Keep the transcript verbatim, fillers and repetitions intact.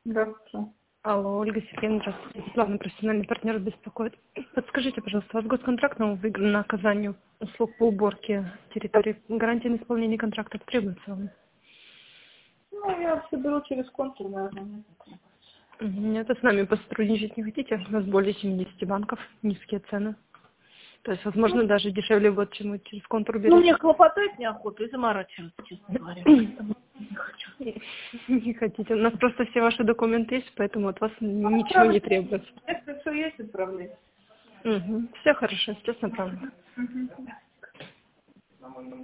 Здравствуйте. Алло, Ольга Сергеевна, здравствуйте. Главный профессиональный партнер беспокоит. Подскажите, пожалуйста, у вас госконтракт новый выигран на оказание услуг по уборке территории. Гарантия на исполнение контракта требуется вам? Ну, я все беру через контур, наверное, нет. Нет, а с нами посотрудничать не хотите? У нас более семидесяти банков, низкие цены. То есть, возможно, Ну, даже дешевле вот, чем вы через контур ну, берете. мне хлопотать неохота и заморачиваться, честно говоря. Поэтому не хочу. Не хотите. У нас просто все ваши документы есть, поэтому от вас ничего не Отправить. требуется. Если все есть, отправлять. Угу. Все хорошо, сейчас направлю. Мгм.